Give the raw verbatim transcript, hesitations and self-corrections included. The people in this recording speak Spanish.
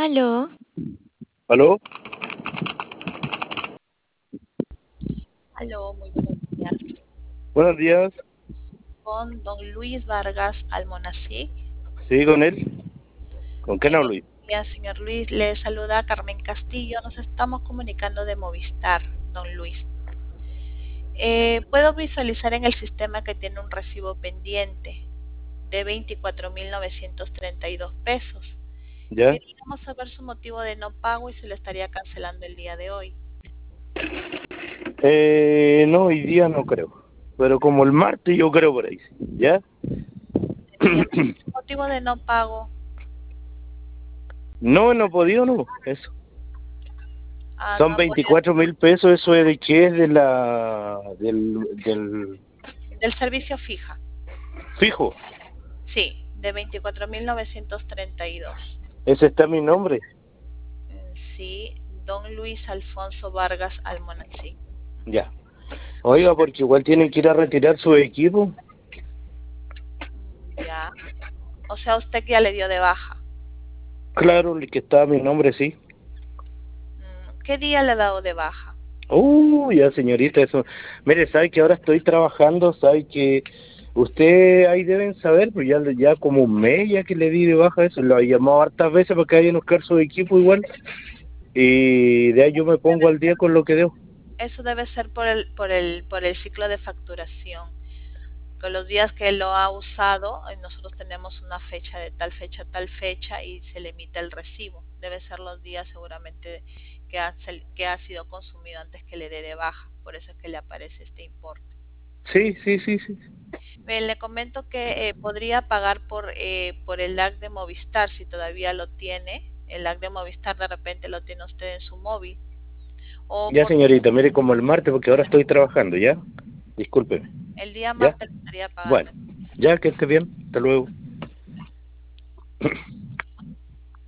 Aló, ¿Aló? Aló, muy buenos días. Buenos días. Con don Luis Vargas Almonacid. Sí, con él. ¿Con quién Muy hablo? buenos días, señor Luis. Le saluda Carmen Castillo. Nos estamos comunicando de Movistar, don Luis. Eh, puedo visualizar en el sistema que tiene un recibo pendiente de veinticuatro mil novecientos treinta y dos pesos. ¿Ya? Queríamos saber su motivo de no pago y se lo estaría cancelando el día de hoy. Eh, no, hoy día no creo. Pero como el martes yo creo por ahí. ¿Ya? Entiendo. Su motivo de no pago. No, no he podido, no. Eso. Ah, no Son ha podido. veinticuatro mil pesos. ¿Eso es de qué? Es de la... del... del... Del servicio fija. fijo. Sí, de veinticuatro mil novecientos treinta y dos. Ese está mi nombre. Sí, don Luis Alfonso Vargas Almonacid. Ya. Oiga, porque igual tienen que ir a retirar su equipo. Ya. O sea, usted ya le dio de baja. Claro, el que está mi nombre, sí. ¿Qué día le ha dado de baja? Uh, ya señorita, eso. Mire, sabe que ahora estoy trabajando, sabe que usted ahí deben saber, pues ya, ya como un mes ya que le di de baja eso, lo he llamado hartas veces para que vayan a buscar su equipo igual, y de ahí yo me pongo al día con lo que debo. Eso debe ser por el, por el, por el ciclo de facturación. Con los días que lo ha usado, eh, nosotros tenemos una fecha de tal fecha a tal fecha y se le emite el recibo. Debe ser los días seguramente que ha, que ha sido consumido antes que le dé de baja. Por eso es que le aparece este importe. Sí, sí, sí, sí. Bien, le comento que eh, podría pagar por eh, por el L A C de Movistar si todavía lo tiene. El L A C de Movistar de repente lo tiene usted en su móvil. O Ya por señorita, mire como el martes porque ahora estoy trabajando, ¿ya? Discúlpeme, el día ¿ya? martes lo estaría pagando. Bueno, ya que esté bien, hasta luego.